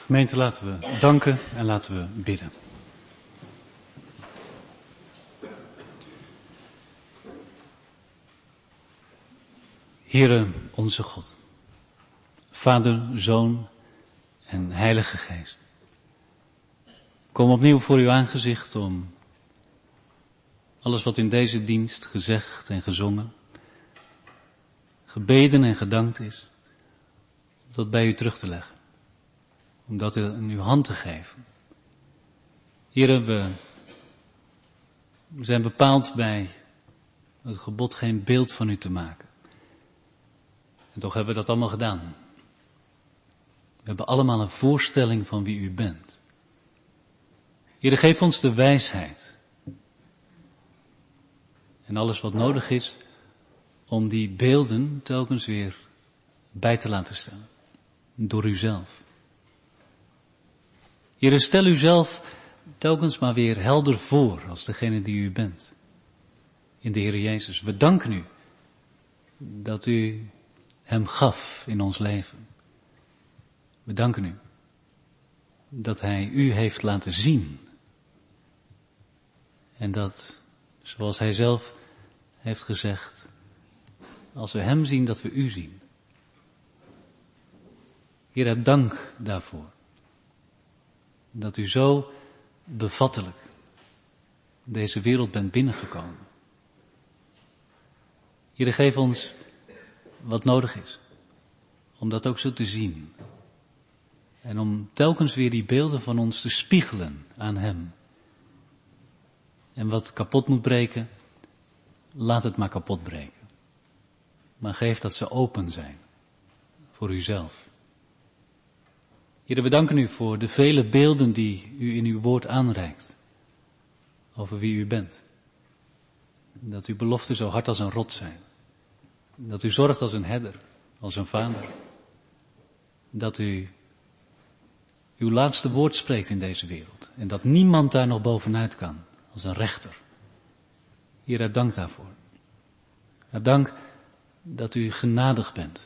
Gemeente, laten we danken en laten we bidden. Heere onze God, Vader, Zoon en Heilige Geest. Kom opnieuw voor uw aangezicht om alles wat in deze dienst gezegd en gezongen, gebeden en gedankt is, om dat bij u terug te leggen. Om dat in uw hand te geven. Heere, we zijn bepaald bij het gebod geen beeld van u te maken. En toch hebben we dat allemaal gedaan. We hebben allemaal een voorstelling van wie u bent. Heere, geef ons de wijsheid. En alles wat nodig is om die beelden telkens weer bij te laten stellen. Door uzelf. Heere, stel uzelf telkens maar weer helder voor als degene die u bent. In de Heer Jezus. We danken u dat u hem gaf in ons leven. We danken u dat hij u heeft laten zien. En dat, zoals hij zelf heeft gezegd, als we hem zien, dat we u zien. Heer, heb dank daarvoor. Dat u zo bevattelijk deze wereld bent binnengekomen. Heer, geef ons wat nodig is. Om dat ook zo te zien. En om telkens weer die beelden van ons te spiegelen aan hem. En wat kapot moet breken, laat het maar kapot breken. Maar geef dat ze open zijn. Voor uzelf. Heer, we danken u voor de vele beelden die u in uw woord aanreikt. Over wie u bent. Dat uw beloften zo hard als een rots zijn. Dat u zorgt als een herder, als een vader. Dat u uw laatste woord spreekt in deze wereld. En dat niemand daar nog bovenuit kan, als een rechter. Heer, heb dank daarvoor. Heb dank dat u genadig bent.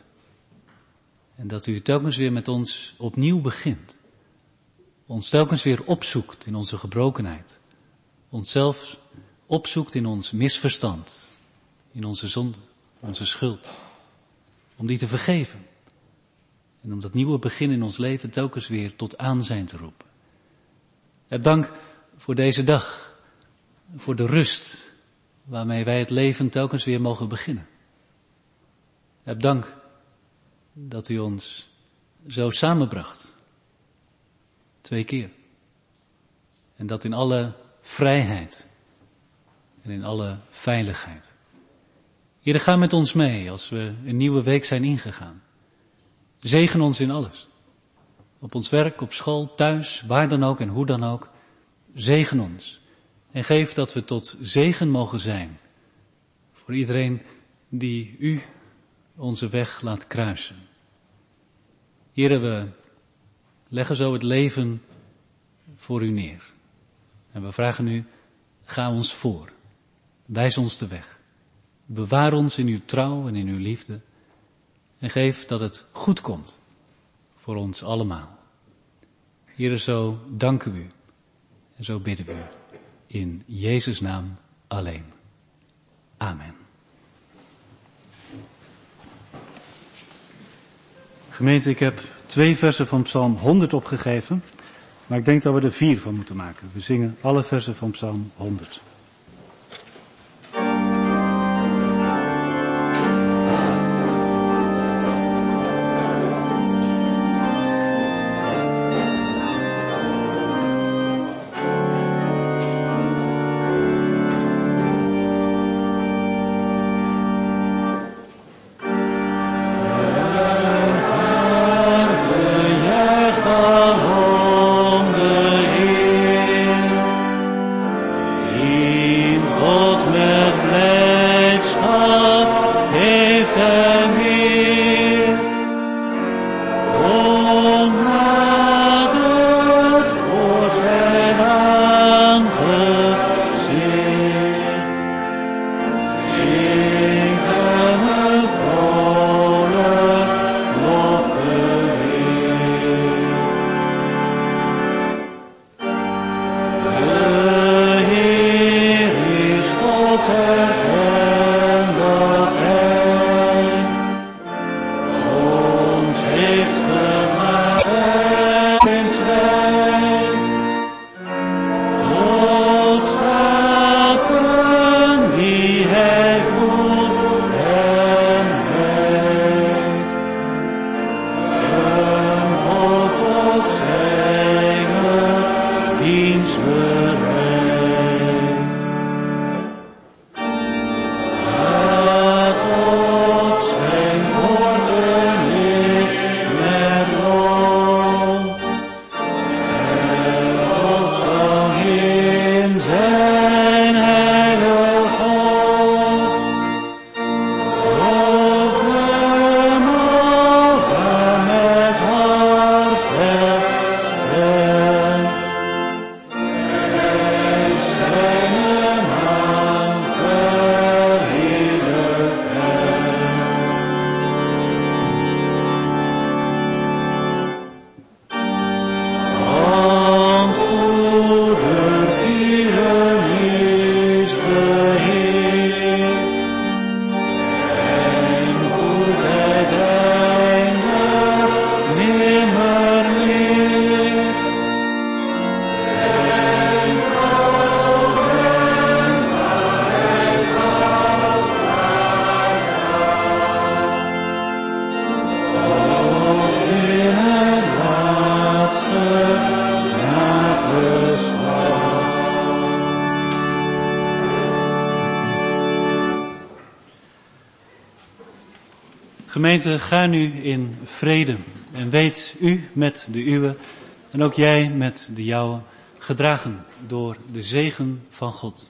En dat u telkens weer met ons opnieuw begint. Ons telkens weer opzoekt in onze gebrokenheid. Onszelf opzoekt in ons misverstand. In onze zonde, onze schuld. Om die te vergeven. En om dat nieuwe begin in ons leven telkens weer tot aanzijn te roepen. Heb dank voor deze dag. Voor de rust waarmee wij het leven telkens weer mogen beginnen. Heb dank dat u ons zo samenbracht. Twee keer. En dat in alle vrijheid. En in alle veiligheid. Heer, ga met ons mee als we een nieuwe week zijn ingegaan. Zegen ons in alles. Op ons werk, op school, thuis, waar dan ook en hoe dan ook. Zegen ons. En geef dat we tot zegen mogen zijn. Voor iedereen die u onze weg laat kruisen. Heere, we leggen zo het leven voor u neer. En we vragen u, ga ons voor. Wijs ons de weg. Bewaar ons in uw trouw en in uw liefde. En geef dat het goed komt voor ons allemaal. Heere, zo danken we u. En zo bidden we u. In Jezus' naam alleen. Amen. Gemeente, ik heb twee versen van Psalm honderd opgegeven, maar ik denk dat we er vier van moeten maken. We zingen alle versen van Psalm honderd. He Gemeente, ga nu in vrede en weet u met de uwe en ook jij met de jouwe gedragen door de zegen van God.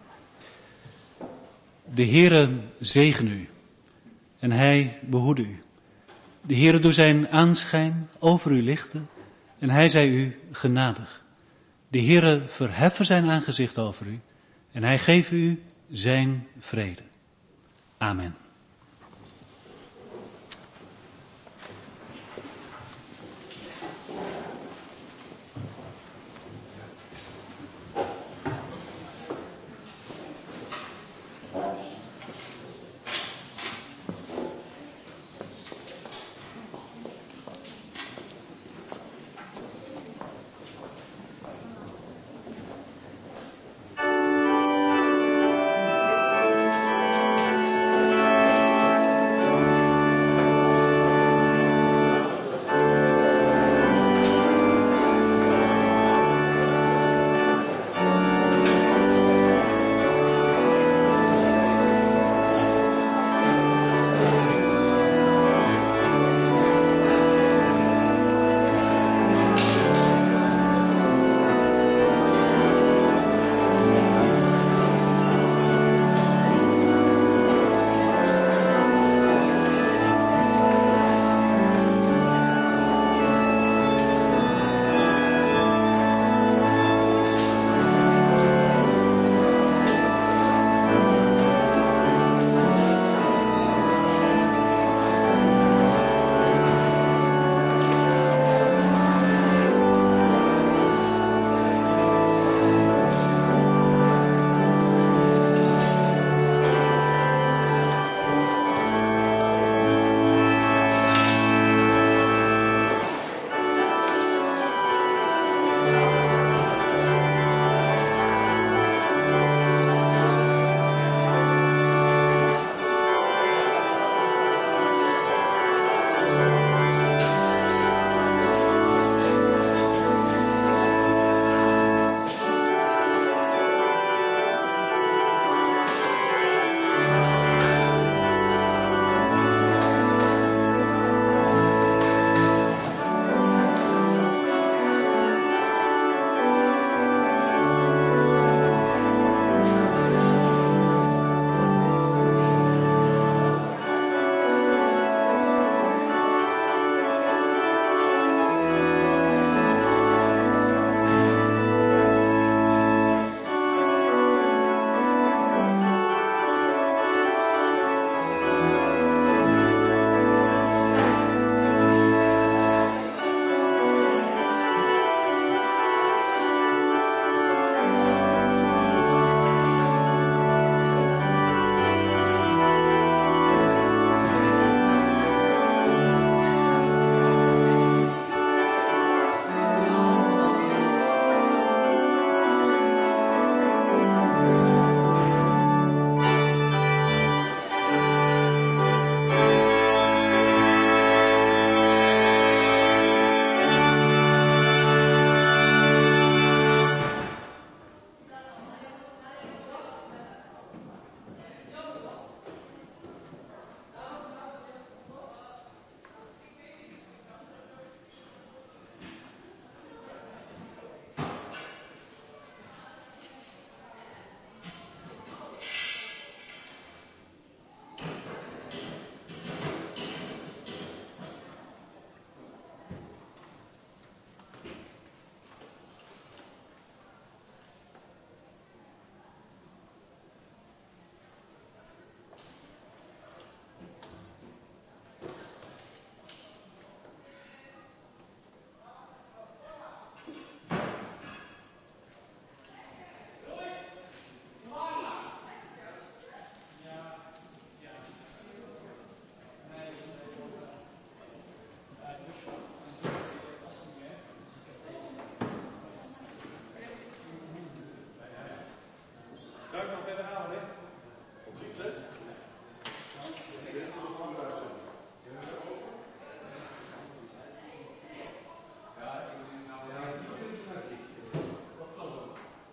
De Heere zegene u en hij behoede u. De Heere doet zijn aanschijn over u lichten en hij zij u genadig. De Heere verheffen zijn aangezicht over u en hij geeft u zijn vrede. Amen.